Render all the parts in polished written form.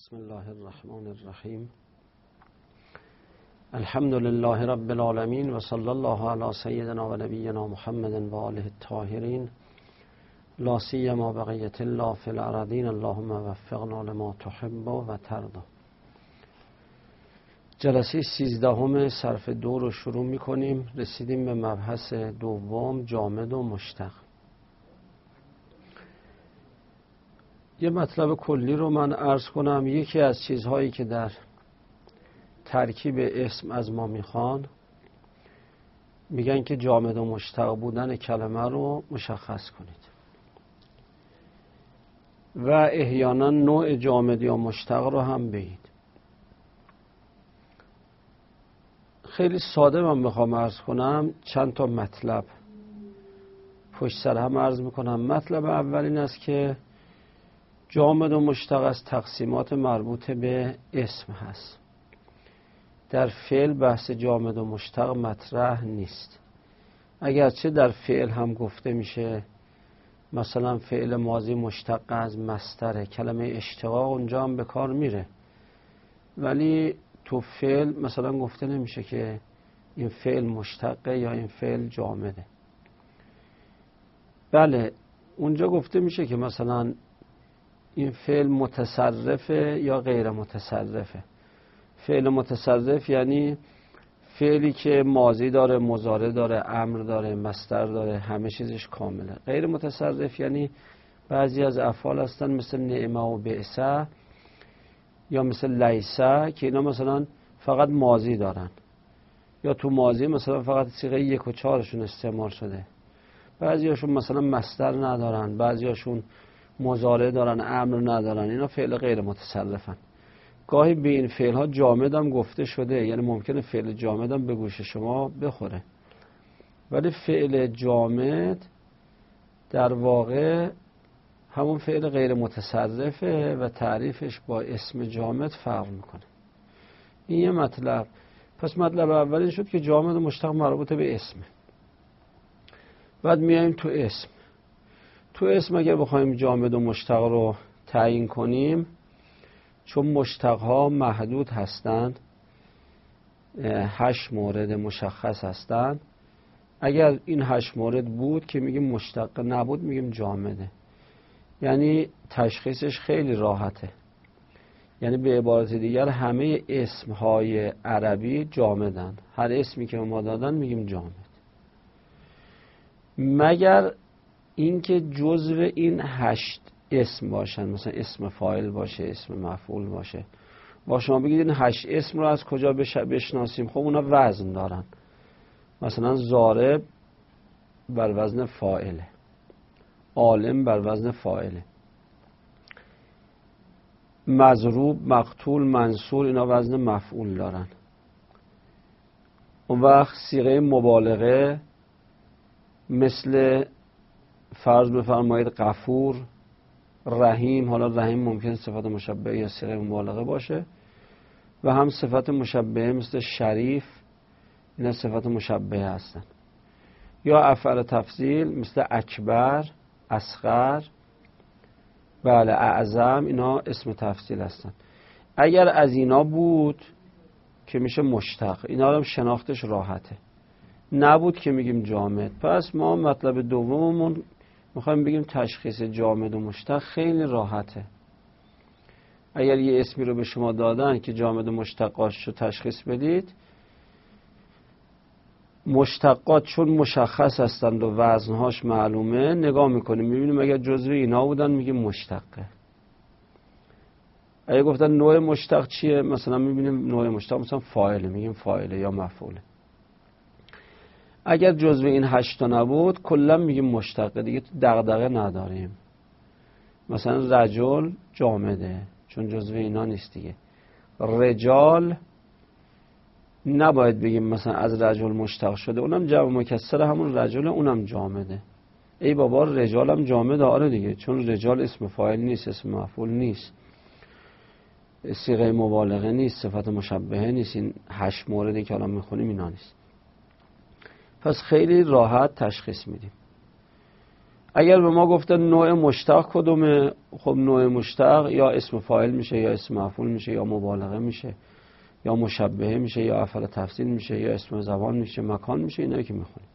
بسم الله الرحمن الرحیم. الحمد لله رب العالمین و صلی الله علی سیدنا و نبینا محمد و آله الطاهرین، لا سیما بقیة الله فی الارضین، اللهم وفقنا لما تحب و ترضی. جلسه 13 صرف 2 رو شروع میکنیم. رسیدیم به مبحث دوم، جامد و مشتق. یه مطلب کلی رو من عرض کنم. یکی از چیزهایی که در ترکیب اسم از ما میگن که جامد و مشتق بودن کلمه رو مشخص کنید و احیانا نوع جامد یا مشتق رو هم بگید. خیلی ساده من میخوام عرض کنم، چند تا مطلب پشت سر هم عرض میکنم. مطلب اول این است که جامد و مشتق از تقسیمات مربوط به اسم هست. در فعل بحث جامد و مشتق مطرح نیست، اگرچه در فعل هم گفته میشه مثلا فعل ماضی مشتق از مصدره، کلمه اشتقاق اونجا هم به کار میره، ولی تو فعل مثلا گفته نمیشه که این فعل مشتقه یا این فعل جامده. بله اونجا گفته میشه که مثلا این فعل متصرفه یا غیر متصرفه. فعل متصرف یعنی فعلی که ماضی داره، مضارع داره، امر داره، مصدر داره، همه چیزش کامله. غیر متصرف یعنی بعضی از افعال هستن مثل نعمه و بعثه یا مثل لیسه که اینا مثلا فقط ماضی دارن، یا تو ماضی مثلا فقط صیغه 1 و 4 استعمال شده. بعضی هاشون مثلا مصدر ندارن، بعضی هاشون مضارع دارن، امر ندارن. اینا فعل غیر متصرفن. گاهی به این فعل ها جامد هم گفته شده، یعنی ممکنه فعل جامد هم به گوش شما بخوره، ولی فعل جامد در واقع همون فعل غیر متصرفه و تعریفش با اسم جامد فرق میکنه. این یه مطلب. پس مطلب اولی شد که جامد و مشتق مربوط به اسمه. بعد میایم تو اسم. تو اسم اگر بخوایم جامد و مشتق رو تعیین کنیم، چون مشتق ها محدود هستند، 8 مورد مشخص هستند، اگر این 8 مورد بود که میگیم مشتق، نبود میگیم جامده. یعنی تشخیصش خیلی راحته. یعنی به عبارت دیگر همه اسم های عربی جامدن. هر اسمی که ما دادن میگیم جامد، مگر اینکه جزو این 8 اسم باشن، مثلا اسم فاعل باشه، اسم مفعول باشه. با شما بگید این 8 اسم رو از کجا بشناسیم؟ خب اونا وزن دارن. مثلا ضارب بر وزن فاعله، عالم بر وزن فاعله، مضروب، مقتول، منصور، اینا وزن مفعول دارن. اون وقت صیغه مبالغه مثل فرض بفرمایید غفور، رحیم. حالا رحیم ممکن صفت مشبهه یا صیغه مبالغه باشه، و هم صفت مشبهه مثل شریف، اینا صفت مشبهه هستن. یا افعال تفضیل مثل اکبر، اصغر، بله، اعظم، اینا اسم تفضیل هستن. اگر از اینا بود که میشه مشتق، اینا هم شناختش راحته. نبود که میگیم جامد. پس ما مطلب دوممون میخوایم بگیم تشخیص جامد و مشتق خیلی راحته. اگر یه اسمی رو به شما دادن که جامد و مشتقاش رو تشخیص بدید، مشتقات چون مشخص هستند و وزنهاش معلومه، نگاه میکنیم میبینیم اگر جزو اینا بودن میگیم مشتقه. اگر گفتن نوع مشتق چیه، مثلا میبینیم نوع مشتق مثلا فاعله، میگیم فاعله یا مفعوله. اگر جزو این 8 نبود کلا میگیم مشتقه، دیگه دغدغه نداریم. مثلا رجل جامده چون جزو اینا نیست دیگه. رجال نباید بگیم مثلا از رجل مشتق شده، اونم جمع مکسر همون رجل، اونم جامده. ای بابا رجال هم جامده، آره دیگه، چون رجال اسم فاعل نیست، اسم مفعول نیست، صیغه مبالغه نیست، صفت مشبهه نیست. این 8 موردی که الان میخونیم اینا نیست. پس خیلی راحت تشخیص میدیم. اگر به ما گفتن نوع مشتق کدومه، خب نوع مشتق یا اسم فاعل میشه یا اسم مفعول میشه یا مبالغه میشه یا مشبهه میشه یا افعال تفضیل میشه یا اسم زبان میشه، مکان میشه، اینایی که میخونیم.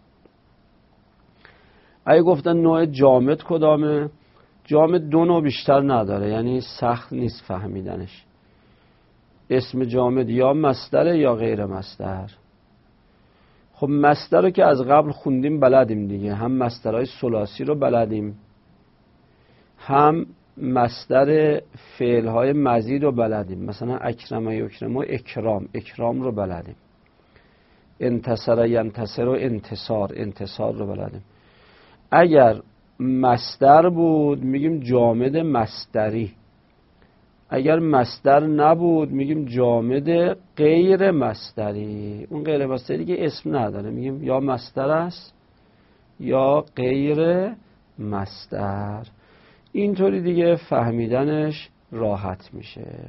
اگه گفتن نوع جامد کدامه، جامد دو نوع بیشتر نداره، یعنی سخت نیست فهمیدنش. اسم جامد یا مصدر یا غیر مصدر. خب مصدر رو که از قبل خوندیم بلدیم دیگه، هم مصدرهای ثلاثی رو بلدیم، هم مصدر فعلهای مزید رو بلدیم. مثلا اکرم یکرم و اکرام رو بلدیم. انتصر ینتصر و انتصار رو بلدیم. اگر مصدر بود میگیم جامد مصدری، اگر مصدر نبود میگیم جامد غیر مصدری. اون غیر مصدری که اسم نداره میگیم یا مصدر است یا غیر مصدر. اینطوری دیگه فهمیدنش راحت میشه.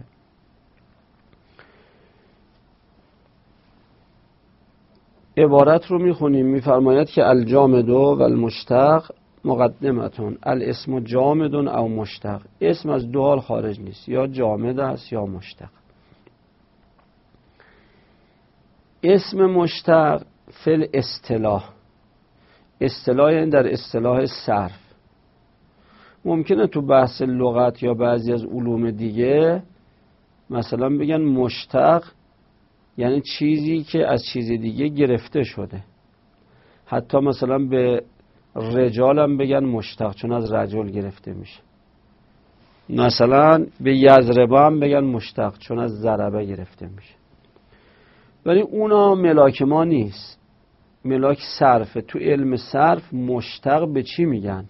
عبارت رو میخونیم. میفرماید که الجامد و المشتق مقدمتون الاسم جامد او مشتق. اسم از دو حال خارج نیست، یا جامد است یا مشتق. اسم مشتق فل اصطلاح، اصطلاح یعنی در اصطلاح صرف. ممکنه تو بحث لغت یا بعضی از علوم دیگه مثلا بگن مشتق یعنی چیزی که از چیز دیگه گرفته شده. حتی مثلا به رجال هم بگن مشتق چون از رجل گرفته میشه. مثلا به یضربه هم بگن مشتق چون از ضربه گرفته میشه. ولی اونا ملاک ما نیست، ملاک صرفه. تو علم صرف مشتق به چی میگن؟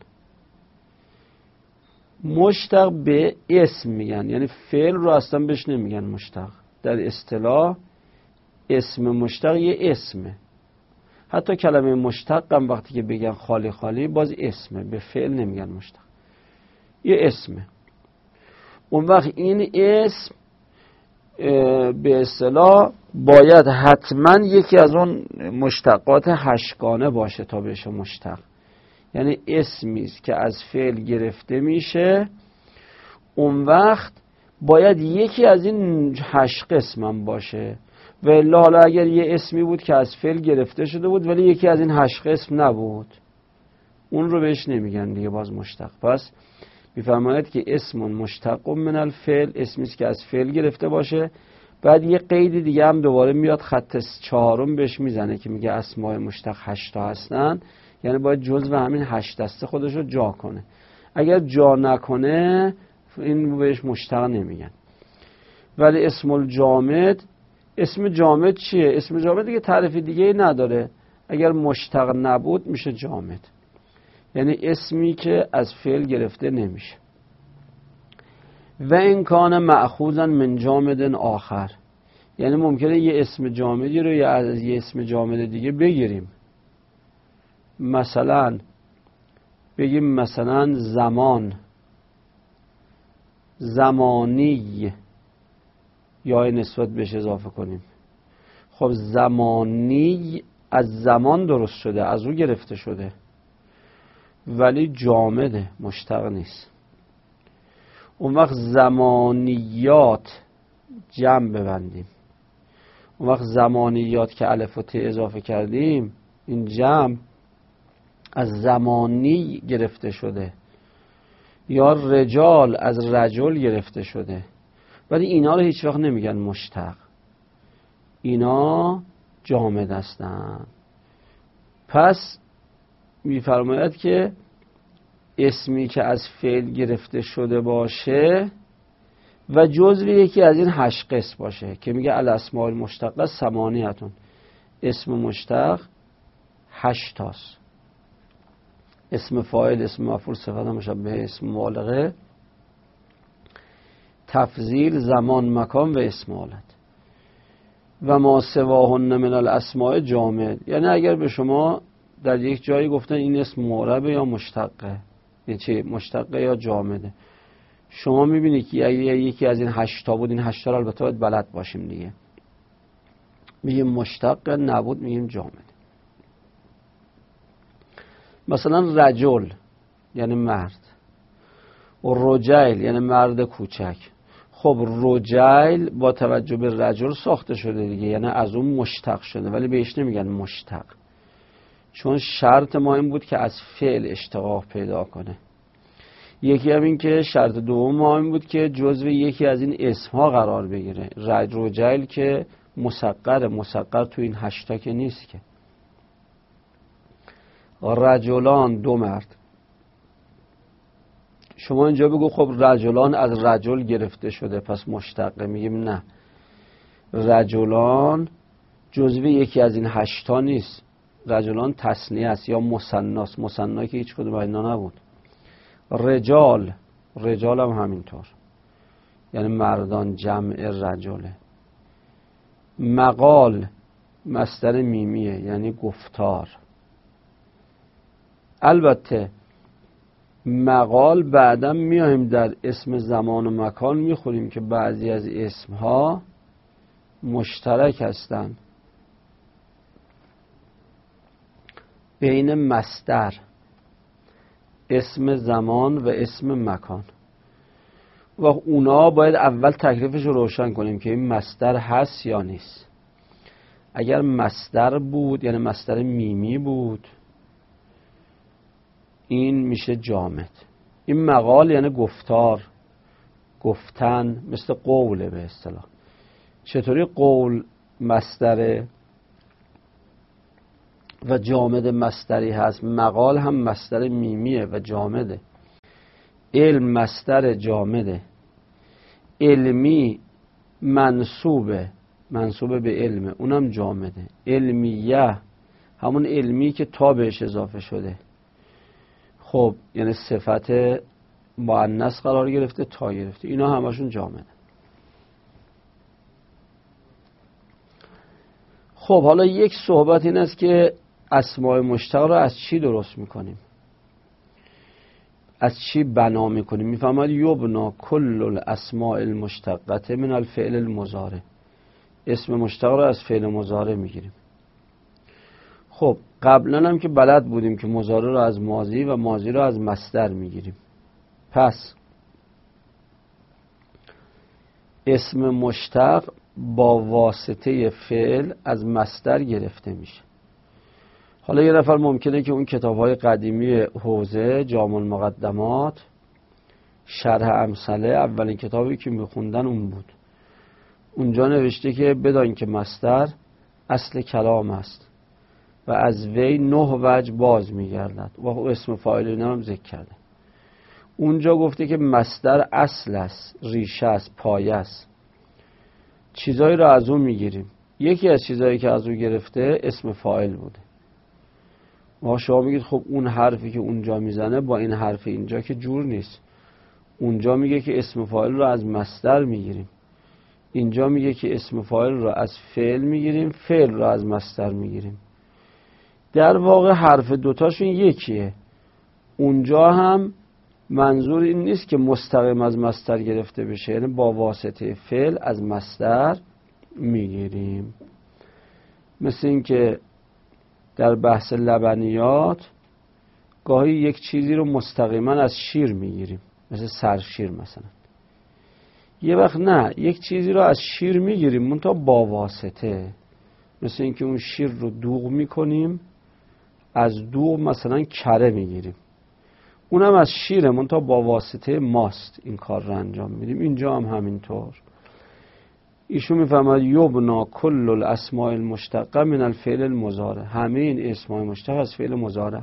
مشتق به اسم میگن، یعنی فعل رو اصلا بهش نمیگن مشتق. در اصطلاح اسم مشتق یه اسمه. حتی کلمه مشتق هم وقتی که بگن خالی خالی باز اسمه، به فعل نمیگن مشتق، یه اسمه. اون وقت این اسم به اصطلاح باید حتما یکی از اون مشتقات هشتگانه باشه تا بشه مشتق. یعنی اسمی است که از فعل گرفته میشه، اون وقت باید یکی از این 8 قسم هم باشه. و الا حالا اگر یه اسمی بود که از فعل گرفته شده بود ولی یکی از این 8 قسم نبود، اون رو بهش نمیگن دیگه باز مشتق. پس میفرماید که اسم مشتق من الفعل، اسمی است که از فعل گرفته باشه. بعد یه قید دیگه هم دوباره میاد خط 4 بهش میزنه که میگه اسماء مشتق 8 تا هستن، یعنی باید جزو همین 8 دسته خودش رو جا کنه. اگر جا نکنه این بهش مشتق نمیگن. ولی اسم الجامد، اسم جامد چیه؟ اسم جامد دیگه تعریف دیگه نداره. اگر مشتق نبود میشه جامد، یعنی اسمی که از فعل گرفته نمیشه. و این کان مأخوذا من جامد آخر، یعنی ممکنه یه اسم جامدی رو یا از یه اسم جامد دیگه بگیریم. مثلا بگیم مثلا زمان، زمانی، یا نسبت بهش اضافه کنیم. خب زمانی از زمان درست شده، از او گرفته شده، ولی جامده، مشتق نیست. اون وقت زمانیات جمع ببندیم. اون وقت زمانیات که الف و ت اضافه کردیم، این جمع از زمانی گرفته شده، یا رجال از رجل گرفته شده، ولی اینا رو هیچ وقت نمیگن مشتق، اینا جامد هستن. پس میفرماید که اسمی که از فعل گرفته شده باشه و جزو یکی از این 8 قسم باشه که میگه الاسماء المشتقه 8، اسم مشتق 8 تاست. اسم فاعل، اسم مفعول، صفت مشبهه، اسم مبالغه، تفضیل، زمان، مکان و اسم حالت. و ما سواهن من الاسماء جامد، یعنی اگر به شما در یک جایی گفتن این اسم معربه یا مشتقه، یعنی چه مشتقه یا جامده، شما میبینید که یکی از این 8 تا بود، این 8 تا رو البته باید بلد باشیم دیگه، میگیم مشتق، نبود میگیم جامد. مثلا رجل، یعنی مرد. و رجیل یعنی مرد کوچک. خب رجیل با توجه به رجل ساخته شده دیگه، یعنی از اون مشتق شده، ولی بهش نمیگن مشتق، چون شرط ما این بود که از فعل اشتقاق پیدا کنه. یکی هم این که شرط دوم ما این بود که جزو یکی از این اسمها قرار بگیره. رجیل که مسقر تو این 8 که نیست که. رجلان 2 مرد. شما اینجا بگو خب رجلان از رجل گرفته شده پس مشتقه. میگیم نه، رجلان جزو یکی از این 8 نیست. رجلان تثنیه است یا مثناست. مثنا که هیچ کدوم اینا نبود. رجال هم همینطور، یعنی مردان جمع رجله. مقال مصدر میمیه، یعنی گفتار. البته مقال بعداً میایم در اسم زمان و مکان میخوریم که بعضی از اسمها مشترک هستند بین مصدر، اسم زمان و اسم مکان، و اونا باید اول تکلیفش رو روشن کنیم که این مصدر هست یا نیست. اگر مصدر بود یعنی مصدر میمی بود، این میشه جامد. این مقال یعنی گفتار، گفتن، مثل قوله به اصطلاح. چطوری قول مصدره و جامد مصدری هست؟ مقال هم مصدر میمیه و جامده. علم مصدر جامده. علمی منصوبه به علمه، اونم جامده. علمیه همون علمی که تا بهش اضافه شده، خب یعنی صفت مؤنث قرار گرفته، تا گرفته، اینا همشون جامده. خب حالا یک صحبت این است که اسماء مشتق رو از چی درست میکنیم، از چی بنا میکنیم؟ میفهمد یبنا کل الاسماء المشتقه من الفعل المضارع. اسم مشتق رو از فعل مضارع میگیریم. خب قبلا هم که بلد بودیم که مضارع رو از ماضی و ماضی رو از مصدر میگیریم. پس اسم مشتق با واسطه فعل از مصدر گرفته میشه. حالا یه نفر ممکنه که اون کتاب‌های قدیمی حوزه، جامع المقدمات، شرح امثله، اولین کتابی که میخوندن اون بود. اونجا نوشته که بدان که مصدر اصل کلام است و از وی 9 وجه باز میگردد و اسم فاعل اینا هم ذکر کرده. اونجا گفته که مصدر اصل است، ریشه است، پایه است. چیزایی رو از اون میگیریم. یکی از چیزایی که از اون گرفته اسم فاعل بوده. ما شما میگید خب اون حرفی که اونجا میزنه با این حرف اینجا که جور نیست. اونجا میگه که اسم فاعل رو از مصدر میگیریم، اینجا میگه که اسم فاعل رو از فعل میگیریم، فعل رو از مصدر میگیریم. در واقع حرف دوتاشون یکیه. اونجا هم منظور این نیست که مستقیم از مصدر گرفته بشه، یعنی با واسطه فعل از مصدر میگیریم. مثل این که در بحث لبنیات گاهی یک چیزی رو مستقیما از شیر میگیریم، مثل سرشیر مثلا. یه وقت نه، یک چیزی رو از شیر میگیریم منتها با واسطه. مثل این که اون شیر رو دوغ میکنیم، از دوغ مثلا کره میگیریم، اونم از شیره منتها با واسطه ماست این کار رو انجام میدیم. اینجا هم همینطور. ایشون میفهمد یبنا کل الاسماء المشتقه من الفعل المضارع. همه این اسماء مشتق از فعل مضارع.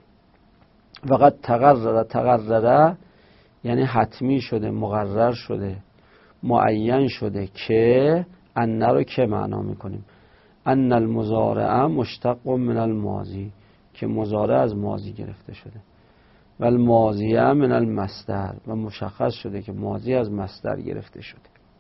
وقد تقرره یعنی حتمی شده، مقرر شده، معین شده که ان رو که معنا میکنیم. ان المضارع مشتق من الماضی، که مضارع از ماضی گرفته شده. و الماضی من المصدر، و مشخص شده که ماضی از مصدر گرفته شده.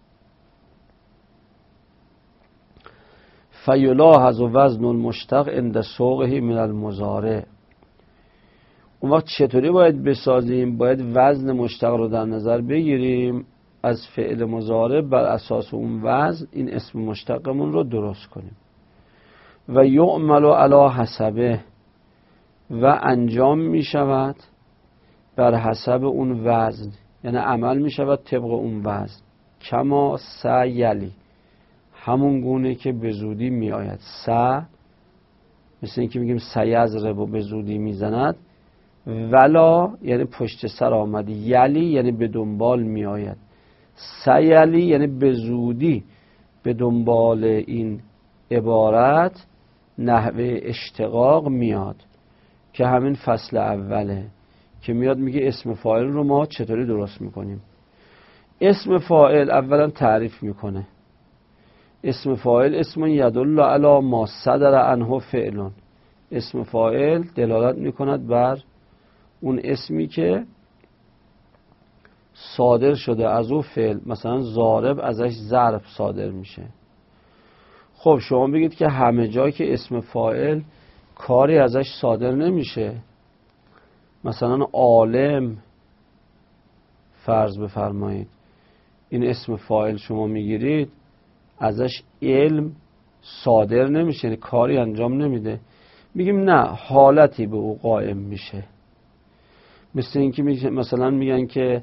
فیلاحظ وزن المشتق عند سوقه من المضارع. اون وقت چطوری باید بسازیم؟ باید وزن مشتق رو در نظر بگیریم، از فعل مضارع بر اساس اون وزن این اسم مشتقمون رو درست کنیم. و یعمل علی حسبه، و انجام می شود بر حسب اون وزن، یعنی عمل می شود طبق اون وزن. کما سیلی، همون گونه که به زودی می آید. مثل این که میگیم سیضرب و به زودی می زند. ولا یعنی پشت سر آمد. یلی یعنی به دنبال می آید. سیلی یعنی به زودی به دنبال این عبارت نحوه اشتقاق میاد که همین فصل اوله که میاد میگه اسم فاعل رو ما چطوری درست میکنیم. اسم فاعل اولا تعریف میکنه. اسم فاعل اسم یدل علی ما صدر عنه فعل. اسم فاعل دلالت میکند بر اون اسمی که صادر شده از او فعل. مثلا ضارب ازش ضرب صادر میشه. خب شما بگید که همه جا که اسم فاعل کاری ازش صادر نمیشه، مثلا عالم فرض بفرمایید، این اسم فاعل شما میگیرید ازش علم صادر نمیشه، یعنی کاری انجام نمیده، میگیم نه حالتی به او قائم میشه. مثل اینکه مثلا میگن که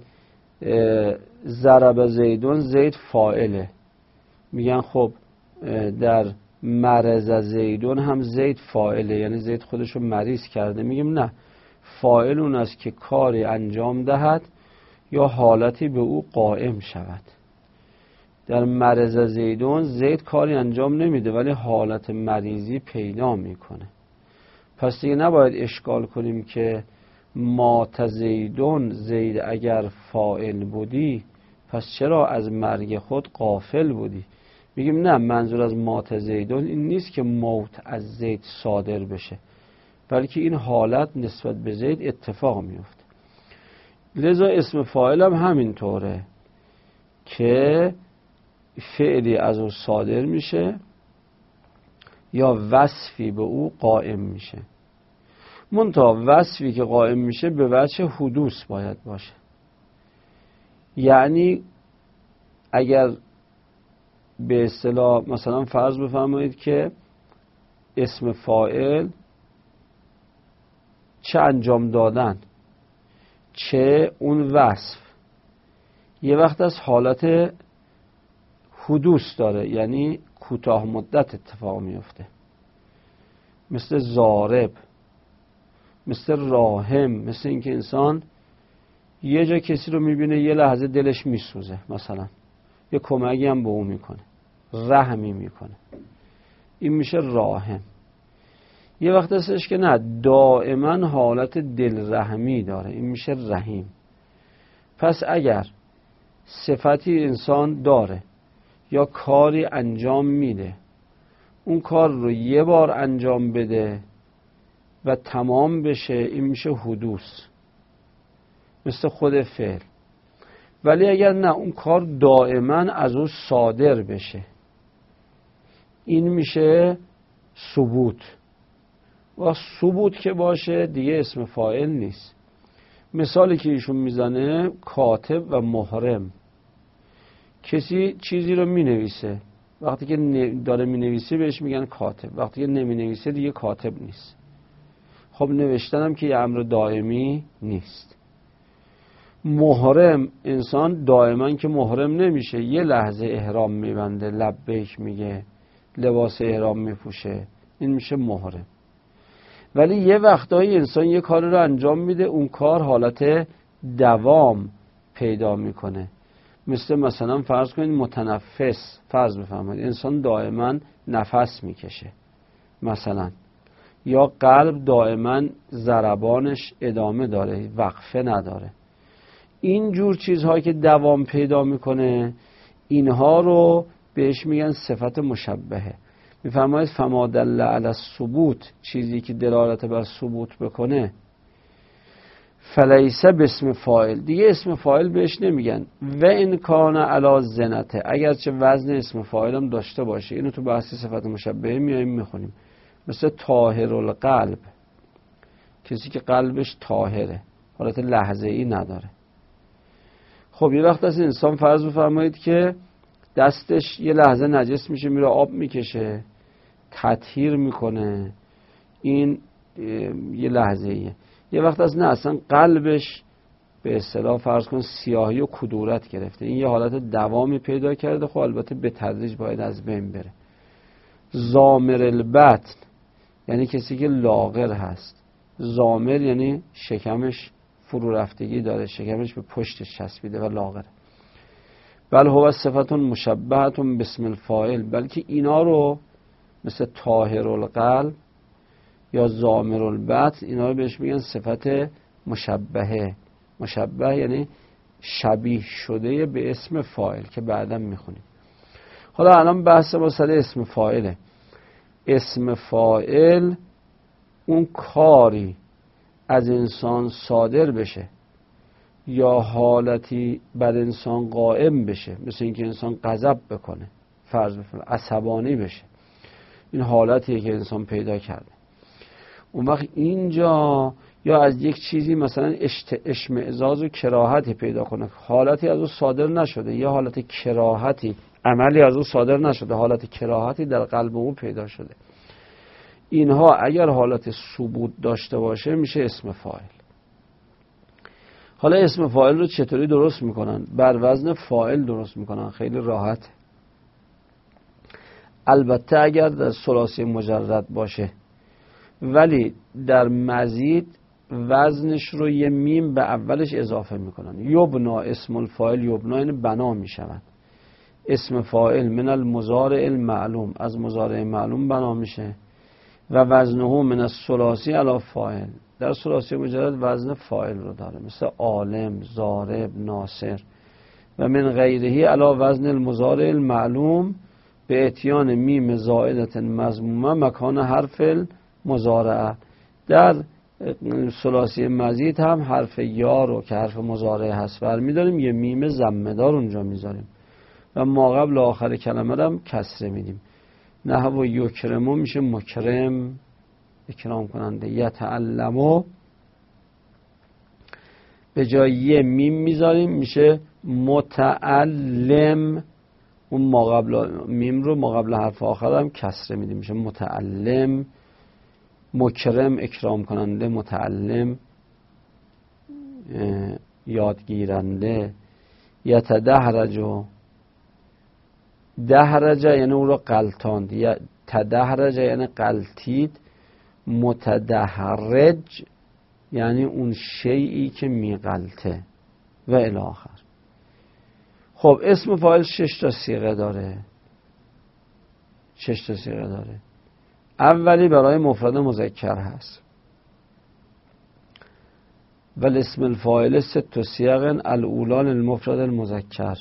ضرب زیدون، زید فاعله، میگن خب در مرض زیدون هم زید فاعله، یعنی زید خودشو مریض کرده. میگیم نه، فاعل اون است که کاری انجام دهد یا حالتی به او قائم شود. در مرض زیدون زید کاری انجام نمیده ولی حالت مریضی پیدا میکنه. پس دیگه نباید اشکال کنیم که مات زیدون، زید اگر فاعل بودی پس چرا از مرگ خود غافل بودی؟ میگیم نه، منظور از مات زیدون این نیست که موت از زید صادر بشه، بلکه این حالت نسبت به زید اتفاق میفته. لذا اسم فاعل هم همینطوره که فعلی از او صادر میشه یا وصفی به او قائم میشه. منتها وصفی که قائم میشه به وجه حدوث باید باشه. یعنی اگر به اصطلاح مثلا فرض بفرمایید که اسم فاعل چه انجام دادن چه اون وصف یه وقت از حالت حدوث داره، یعنی کوتاه مدت اتفاق میفته، مثل ضارب، مثل راحم، مثل اینکه انسان یه جا کسی رو میبینه یه لحظه دلش میسوزه، مثلا یه کمکی هم به اون میکنه، رحمی میکنه، این میشه راحم. یه وقت هستش که نه، دائما حالت دل رحمی داره، این میشه رحیم. پس اگر صفتی انسان داره یا کاری انجام میده، اون کار رو یه بار انجام بده و تمام بشه، این میشه حدوث، مثل خود فعل. ولی اگر نه، اون کار دائما از او صادر بشه، این میشه ثبوت. و ثبوت که باشه دیگه اسم فاعل نیست. مثالی که ایشون میزنه کاتب و محرم. کسی چیزی رو مینویسه، وقتی که داره مینویسه بهش میگن کاتب، وقتی که نمینویسه دیگه کاتب نیست. خب نوشتنم که یه امر دائمی نیست. محرم، انسان دائما که محرم نمیشه، یه لحظه احرام میبنده، لبیک میگه، لباس احرام میپوشه، این میشه محرم. ولی یه وقتایی انسان یه کار رو انجام میده، اون کار حالت دوام پیدا میکنه. مثلا فرض کنید متنفس، فرض بفرمایید انسان دائما نفس میکشه مثلا، یا قلب دائما ضربانش ادامه داره، وقفه نداره. این جور چیزهایی که دوام پیدا میکنه، اینها رو بهش میگن صفت مشبهه. میفرماید فما دل علی الثبوت، چیزی که دلالت بر ثبوت بکنه، فلیس باسم فاعل، دیگه اسم فاعل بهش نمیگن. و ان کان علی زنته، اگرچه وزن اسم فاعل هم داشته باشه. اینو تو بحث صفت مشبهه میایم میخونیم. مثل طاهر القلب، کسی که قلبش طاهره، حالت لحظه ای نداره. خب یه وقت از انسان فرض بفرمایید که دستش یه لحظه نجس میشه، میره آب میکشه، تطهیر میکنه، این یه لحظه ایه. یه وقت از نه، اصلا قلبش به اصطلاح فرض کن سیاهی و کدورت گرفته، این یه حالت دوامی پیدا کرده، خب البته به تدریج باید از بین بره. زامر البطن یعنی کسی که لاغر هست. زامر یعنی شکمش فرو رفتگی داره، شکمش به پشتش چسبیده و لاغره. بل هو صفتون مشبهتون باسم الفاعل، بلکه اینا رو مثل طاهر القلب یا زامر البطن اینا رو بهش میگن صفت مشبهه. مشبه یعنی شبیه شده به اسم فاعل که بعدا میخونیم. حالا الان بحث ما سر اسم فاعله. اسم فاعل اون کاری از انسان صادر بشه یا حالتی بر انسان قائم بشه، مثل اینکه انسان غضب بکنه، فرض بفرمایید عصبانی بشه، این حالتیه که انسان پیدا کرده. اون وقت اینجا یا از یک چیزی مثلا اشمئزاز و کراهتی پیدا کنه، حالتی از او صادر نشده، یا حالت کراهتی، عملی از او صادر نشده، حالت کراهتی در قلب او پیدا شده، اینها اگر حالت ثبوت داشته باشه میشه اسم فاعل. حالا اسم فاعل رو چطوری درست میکنن؟ بر وزن فاعل درست میکنن، خیلی راحت. البته اگر در ثلاثی مجرد باشه، ولی در مزید وزنش رو یه میم به اولش اضافه میکنن. یبنا اسم الفاعل، یبنا یعنی بنا میشود. اسم فاعل من المضارع المعلوم، از مضارع معلوم بنا میشه. و وزنه من الثلاثی علی فاعل، در ثلاثی مجرد وزن فاعل رو داره، مثل عالم، ضارب، ناصر. و من غیرهی علی وزن المضارع المعلوم به اتیان میم زائدت مضمومه مکان حرف المضارعه. در ثلاثی مزید هم حرف یا رو که حرف مضارع هست برمی‌داریم، یه میم ضمه‌دار اونجا میذاریم و ما قبل آخر کلمه رو هم کسره میدیم. نحو یکرمو میشه مکرم، اکرام کننده. یتعلمو به جای یه میم میذاریم میشه متعلم، اون ما قبل میم رو ما قبل حرف آخر هم کسره میدیم میشه متعلم. مکرم اکرام کننده، متعلم یادگیرنده. یتدحرجو، دحرج یعنی اون رو غلطاند، یا تدحرج یعنی غلطید. متدحرج یعنی اون شیئی که میغلطه و الی آخر. خب اسم فاعل 6 تا صیغه داره. 6 تا صیغه داره. اولی برای مفرد مذکر هست. و اسم الفاعل 6 صیغ الاولی للمفرد المذکر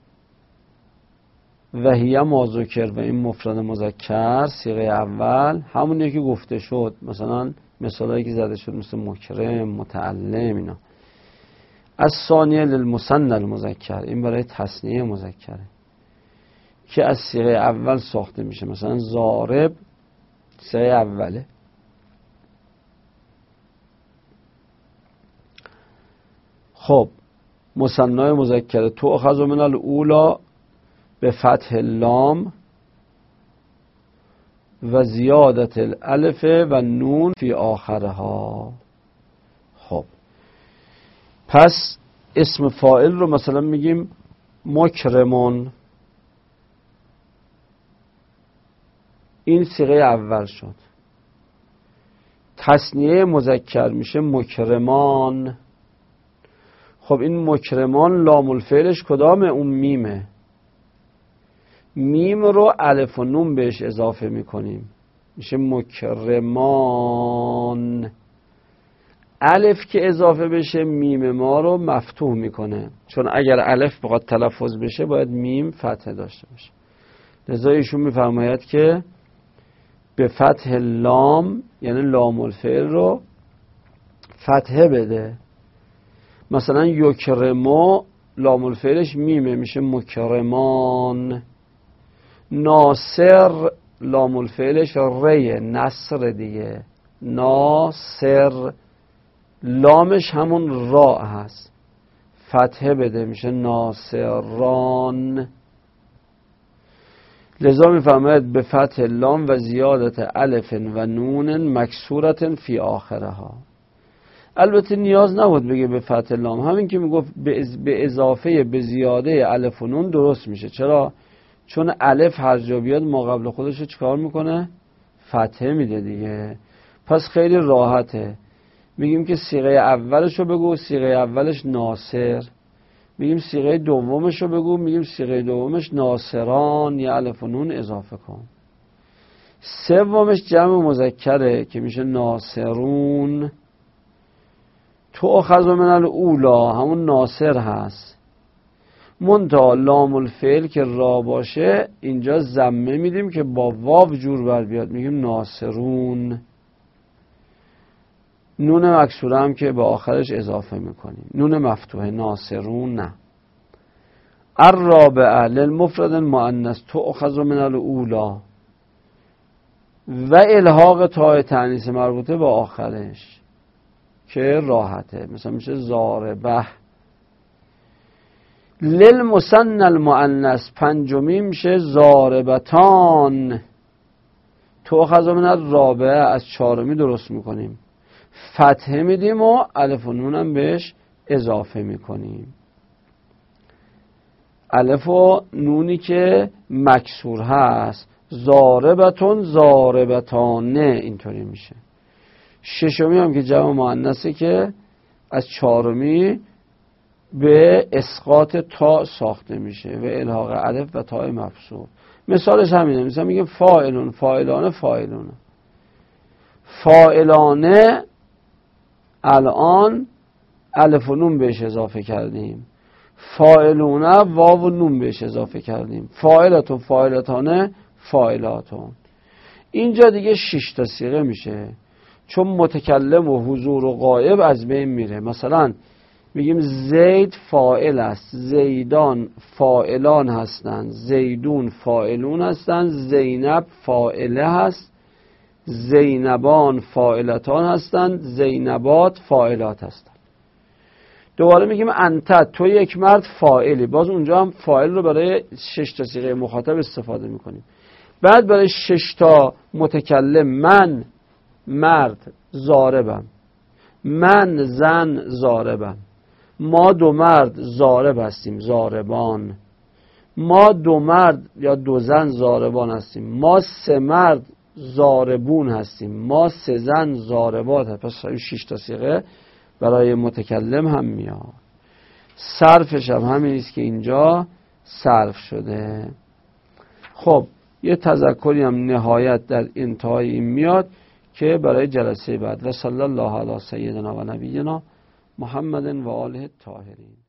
و هی ما ذکر، و این مفرد مذکر صیغه اول همونیه که گفته شد، مثلا مثالایی که زده شد مثل مکرم، متعلم، اینا. از ثانیه للمثنی المذکر، این برای تثنیه مذکره که از صیغه اول ساخته میشه، مثلا ضارب صیغه اوله. خب مثنی مذکر تؤخذ من الاولی به فتح اللام و زیادت الالف و نون فی آخرها. خب پس اسم فاعل رو مثلا میگیم مکرمون، این صیغه اول شد. تثنیه مذکر میشه مکرمان. خب این مکرمان لام الفعلش کدامه؟ اون میمه. میم رو الف و نون بهش اضافه میکنیم میشه مکرمان. الف که اضافه بشه میم ما رو مفتوح میکنه، چون اگر الف بخواد تلفظ بشه باید میم فتحه داشته باشه. لذا ایشون میفرماید که به فتح لام یعنی لام الفعل رو فتحه بده. مثلا یکرمو لام الفعلش میمه میشه مکرمان. ناصر لام الفعلش ریه، نصر دیگه، ناصر لامش همون را هست، فتحه بده میشه ناصران. لذا میفرماید به فتح لام و زیادت الف و نون مکسورت فی آخرها. البته نیاز نبود بگه به فتح لام، همین که میگفت به اضافه به زیاده الف و نون درست میشه. چرا؟ چون الف هر جا بیاد ما قبل خودش رو چیکار میکنه؟ فتحه میده دیگه. پس خیلی راحته، میگیم که صیغه اولش رو بگو، صیغه اولش ناصر. میگیم صیغه دومش رو بگو، میگیم صیغه دومش ناصران، یا الف و نون اضافه کن. سومش جمع مذکره که میشه ناصرون. تؤخذ من الاولی، همون ناصر هست. منتها لام الفعل که را باشه اینجا ضمه میدیم که با واو جور بر بیاد، میگیم ناصرون. نون مکسوره هم که به آخرش اضافه میکنیم. نون مفتوحه ناصرون نه. الرابعه للمفرد المؤنث تؤخذ من الاولی و الحاق تاء تأنیث مربوطه با آخرش که راحته، مثلا میشه ضاربه. للمثنى المؤنث پنجمی میشه ضاربتان. تؤخذ من الرابعه، از چهارمی درست میکنیم، فتحه میدیم و الف و نون هم بهش اضافه میکنیم. الف و نونی که مکسور هست، ضاربتون ضاربتانه اینطوری میشه. ششمی هم که جمع مؤنثه که از چهارمی به اسقاط تا ساخته میشه و الحاق الف و تاء مفصول. مثالش همینه، مثلا میگه فاعلون فاعلانه فاعلونه. فاعلانه الان الف و نون بهش اضافه کردیم، فاعلونه واو و نون بهش اضافه کردیم، فاعلتون فاعلتانه فاعلاتون. اینجا دیگه 6 تا صیغه میشه، چون متکلم و حضور و غایب از بین میره. مثلا میگیم زید فاعل است، زیدان فاعلان هستند، زیدون فاعلون هستند، زینب فاعله هست، زینبان فاعلتان هستند، زینبات فاعلات هستند. دوباره میگیم انت تو یک مرد فاعلی، باز اونجا هم فاعل رو برای 6 تا صیغه مخاطب استفاده میکنیم. بعد برای 6 تا متکلم من مرد ضاربم، من زن ضاربم، ما دو مرد ضارب هستیم ضاربان، ما دو مرد یا دو زن ضاربان هستیم، ما سه مرد ضاربون هستیم، ما سه زن ضاربات هستیم. پس 6 تا صیغه برای متکلم هم میاد. صرفش هم همین است که اینجا صرف شده. خب یه تذکری هم نهایت در انتهای این میاد که برای جلسه بعد. و صلی الله علی سیدنا و نبینا محمد و آله الطاهرین.